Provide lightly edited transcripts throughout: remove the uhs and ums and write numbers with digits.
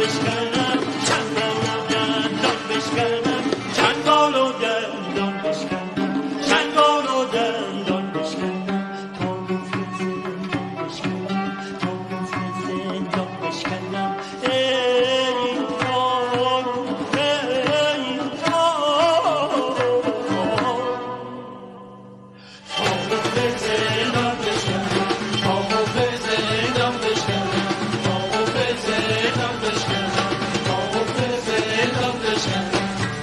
بشکنم، چنگال و دندان بشکنم، چنگال و دندان بشکنم، چنگال و دندان بشکنم، تا گفت زندان بشکنم، تا گفت زندان بشکنم. ای تار، ای تار، تا گفت زندان بشکنم، تا گفت زندان بشکنم، تا گفت زندان بشکنم، تا گفت زندان بشکنم.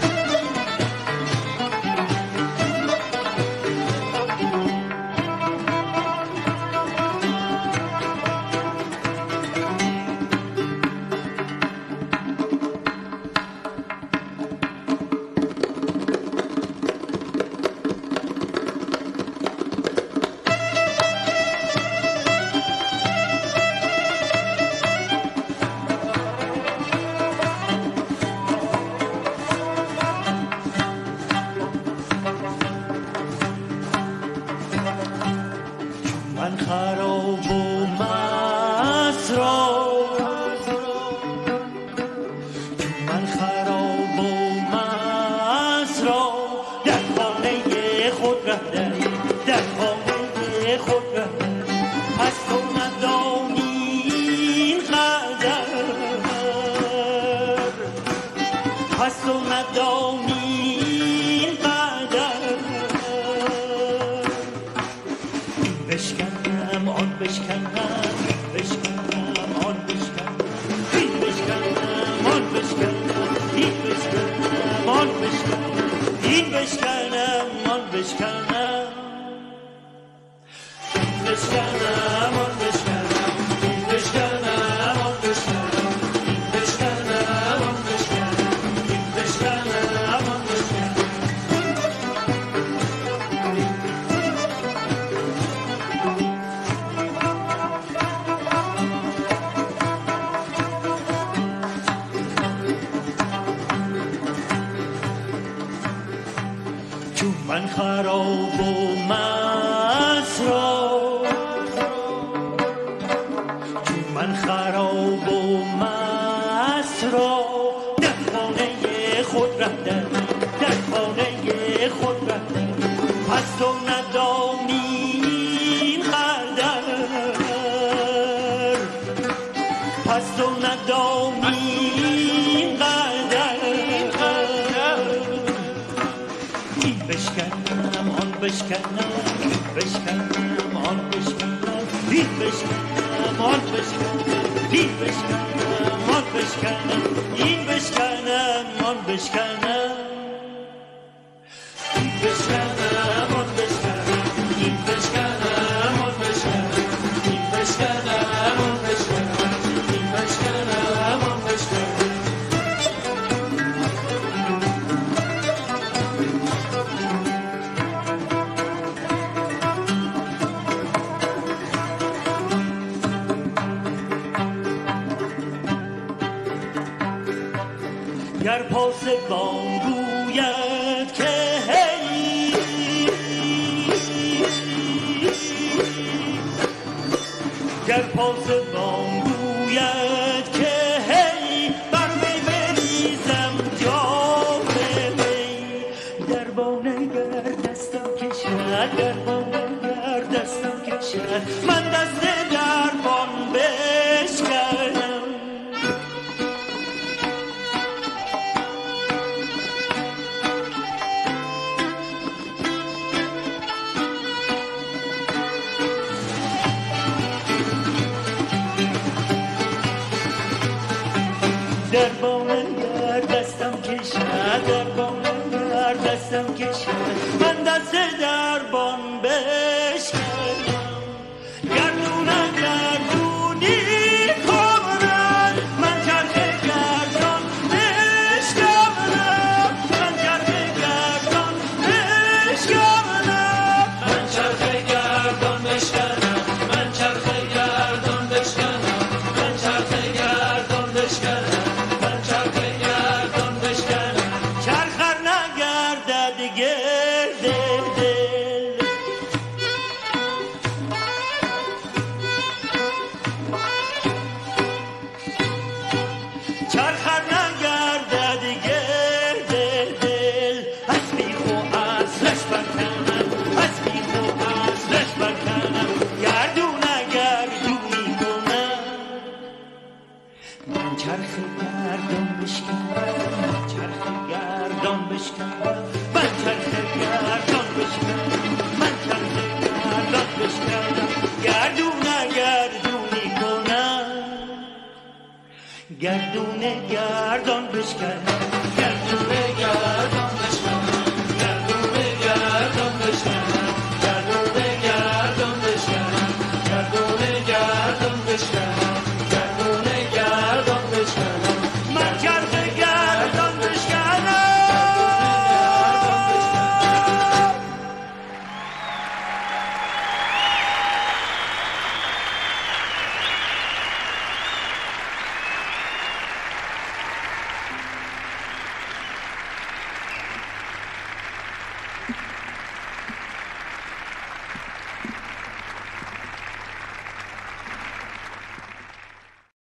من خراب و مست را، من خراب و مست را در خانه خود رفتم، در خانه خود رفتم. از تو ندانی این قدر، از تو ندانی این قدر. بشکنم آن بشکنم، بشکنم آن بشکنم، این بشکنم آن بشکنم، این بشکنم آن بشکنم، این بشکنم آن بشکنم، این بشکنم آن بشکنم، این بشکنم آن بشکنم، این بشکنم آن بشکنم، این بشکنم آن بشکنم. چون من خراب و مست را، چون من خراب و مست را در خانه خود رفتم، در خانه خود رفتم. پس تو ندانی این قدر، پس تو ندانی این قدر. این بشکنم آن بشکنم، این بشکنم آن بشکنم، این بشکنم آن بشکنم، این بشکنم آن بشکنم، این بشکنم آن بشکنم، این بشکنم آن بشکنم، این بشکنم آن بشکنم، این بشکنم آن بشکنم، این بشکنم آن بشکنم. گر پاسبان گوید که هی، گر پاسبان گوید که هی بر می بریزم جام می. دربانه گر دستم کشد، دربانه گر دستم کشد، من دست دربان بشکنم. دربانه گر دستم کشد، دربانه گر دستم کشد، من دست دربان بشکنم. گردونه گردونی کنم، من چرخه گردان بشکنم، من چرخه گردان بشکنم، من چرخه گردان بشکنم، من چرخه گردان بشکنم، من چرخه گردان بشکنم، من چرخه گردان بشکنم. چرخر نگردد گرد دل، گردون گردان بشکن، گردون گردان